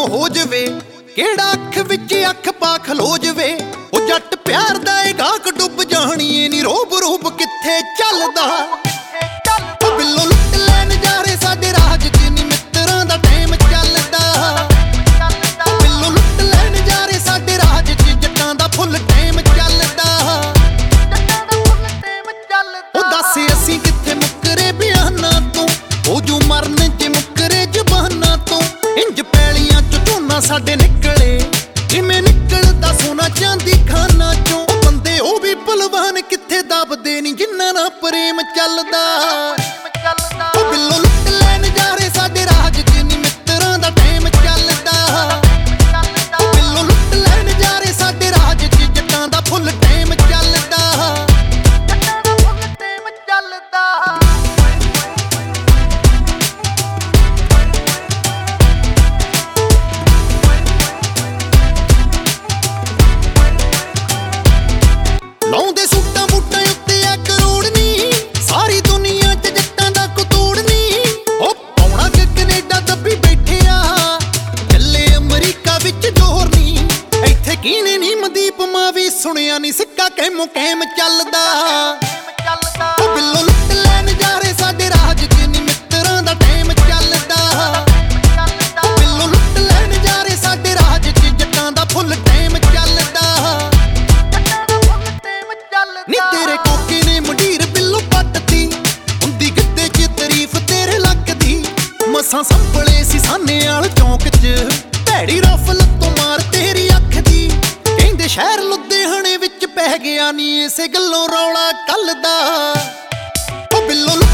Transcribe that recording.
ਹੋ ਜਵੇ, ਕਿਹੜਾ ਅੱਖ ਵਿੱਚ ਅੱਖ ਪਾ ਖਲੋ ਜਵੇ। ਉਹ ਜੱਟ ਪਿਆਰ ਦਾ ਏ ਗਾਹਕ ਡੁੱਬ ਜਾਣੀਏ ਨੀ ਰੋਬ ਰੂਬ ਕਿੱਥੇ ਚੱਲਦਾ। ਉਹ ਬਿੱਲੋ ਲੁੱਟ ਲੈ ਨਜ਼ਾਰੇ ਸਾਡੇ ਰਾਜ ਚ ਨੀ ਮਿੱਤਰਾਂ ਦਾ ਟਾਈਮ ਚੱਲਦਾ। ਬਿੱਲੋ ਲੁੱਟ ਲੈ ਨਜ਼ਾਰੇ ਸਾਡੇ ਰਾਜ ਚ ਜੱਟਾਂ ਦਾ ਫੁੱਲ ਟਾਈਮ ਚੱਲਦਾ। ਉਹ ਦੱਸ ਅਸੀਂ ਕਿੱਥੇ ਮੁੱਕਰੇ ਬਿਆਨਾਂ ਤੋਂ, ਉਹ ਜੋ ਮਰਨ ਚ ਮੁੱਕਰੇ ਜ਼ਬਾਨਾਂ ਤੋਂ। ਇੰਜ ਪੈਲੀਆਂ ਚ ਝੋਨਾ ਸਾਡੇ ਨਿਕਲੇ ਜਿਵੇਂ ਨਿਕਲਦਾ ਸੋਨਾ ਚਾਂਦੀ ਖਾਨਾ ਚੋਂ। ਬੰਦੇ ਉਹ ਵੀ ਭਲਵਾਨ ਕਿੱਥੇ ਦੱਬਦੇ ਨੀ ਜਿੰਨਾਂ ਨਾਲ ਪ੍ਰੇਮ ਚੱਲਦਾ। ਉਹ ਬਿੱਲੋ ਲੁੱਟ ਲੈ ਨਜ਼ਾਰੇ ਸਾਡੇ ਰਾਜ ਚ ਨੀ ਮਿੱਤਰਾਂ ਦਾ ਟਾਈਮ ਚੱਲਦਾ। ਉਹ ਬਿੱਲੋ ਲੁੱਟ ਲੈ ਨਜ਼ਾਰੇ ਸਾਡੇ ਰਾਜ ਚ ਜੱਟਾਂ ਦਾ ਫੁੱਲ ਟਾਈਮ ਚੱਲਦਾ। ਲਾਉਂਦੇ ਸੂਟਾਂ ਬੂਟਾਂ ਉੱਤੇ ਆ ਕਰੋੜ ਨੀ, ਸਾਰੀ ਦੁਨੀਆ ਚ ਜੱਟਾਂ ਦਾ ਕਤੂੜ ਨੀ। ਉਹ ਪਾਉਣਾ ਕਿ ਕੈਨੇਡਾ ਦੱਬੀ ਬੈਠਿਆ, ਚੱਲੇ ਅਮਰੀਕਾ ਵਿੱਚ ਜ਼ੋਰ ਨੀ। ਇੱਥੇ ਕੀਨੇ ਨੀ ਮਨਦੀਪ ਮਾਂ ਵੀ ਸੁਣਿਆ ਨੀ ਸਿੱਕਾ ਕੈਮੋ ਕੈਮ ਚੱਲਦਾ। ਉਹ ਬਿੱਲੋ ਲੁੱਟ ਲੈ ਨਜ਼ਾਰੇ ਸਾਡੇ ਰਾਜ ਚ ਨੀ ਮਿੱਤਰਾਂ ਦਾ ਟਾਈਮ ਚੱਲਦਾ। ਉਹ ਬਿੱਲੋ ਲੁੱਟ ਲੈ ਨਜ਼ਾਰੇ ਸਾਡੇ ਰਾਜ ਚ ਜੱਟਾਂ ਦਾ ਫੁੱਲ ਟਾਈਮ ਚੱਲਦਾ। ਨੀ ਤੇਰੇ ਕੋਕੇ ਨੇ ਮੰਡੀਰ ਬਿੱਲੋ ਪੱਟਤੀ, ਹੁੰਦੀ ਗਿੱਧੇ ਚ ਤਾਰੀਫ ਤੇਰੇ ਲੱਕ ਦੀ। ਮਸਾਂ ਸੰਭਲੇ ਸੀ ਸਾਨੇ ਵਾਲ ਚੌਂਕ ਚ, ਭੈੜੀ ਰਫਲ ਤੋਂ ਮਾਰ ਤੇਰੀ ਅੱਖ ਦੀ। ਕਹਿੰਦੇ ਸ਼ਹਿਰ ਲੁਧਿਆਣੇ ਵਿੱਚ ਪੈ ਗਿਆ ਨੀ ਇਸੇ ਗੱਲੋਂ ਰੌਲਾ ਕੱਲ ਦਾ। ਉਹ ਬਿੱਲੋ